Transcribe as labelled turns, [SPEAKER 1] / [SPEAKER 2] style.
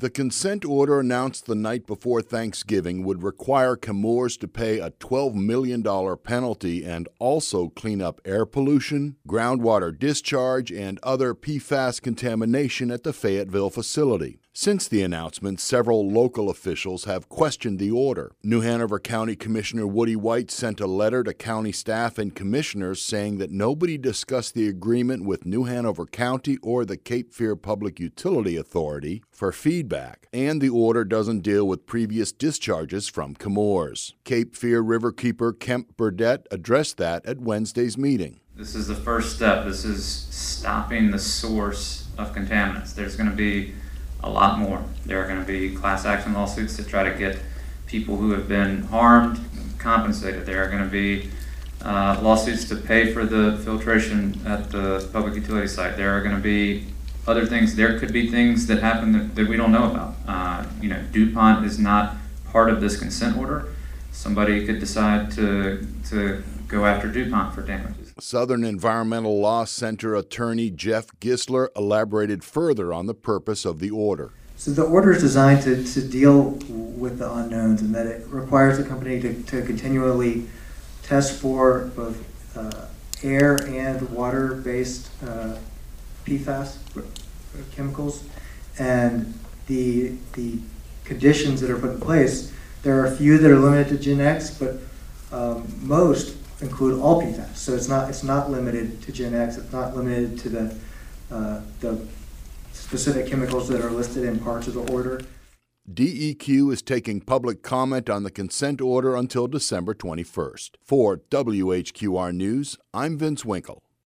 [SPEAKER 1] The consent order announced the night before Thanksgiving would require Chemours to pay a $12 million penalty and also clean up air pollution, groundwater discharge, and other PFAS contamination at the Fayetteville facility. Since the announcement, several local officials have questioned the order. New Hanover County Commissioner Woody White sent a letter to county staff and commissioners saying that nobody discussed the agreement with New Hanover County or the Cape Fear Public Utility Authority for feedback, and the order doesn't deal with previous discharges from Chemours. Cape Fear Riverkeeper Kemp Burdett addressed that at Wednesday's meeting.
[SPEAKER 2] This is the first step. This is stopping the source of contaminants. There's going to be a lot more. There are going to be class action lawsuits to try to get people who have been harmed compensated. There are going to be lawsuits to pay for the filtration at the public utility site. There are going to be other things. There could be things that happen that we don't know about. DuPont is not part of this consent order. Somebody could decide to go after DuPont for damages.
[SPEAKER 1] Southern Environmental Law Center attorney Jeff Gisler elaborated further on the purpose of the order.
[SPEAKER 3] So the order is designed to deal with the unknowns, and that it requires the company to continually test for both air and water-based PFAS chemicals, and the conditions that are put in place. There are a few that are limited to Gen X, but most include all PFAS. So it's not limited to Gen X. It's not limited to the specific chemicals that are listed in parts of the order.
[SPEAKER 1] DEQ is taking public comment on the consent order until December 21st. For WHQR News, I'm Vince Winkle.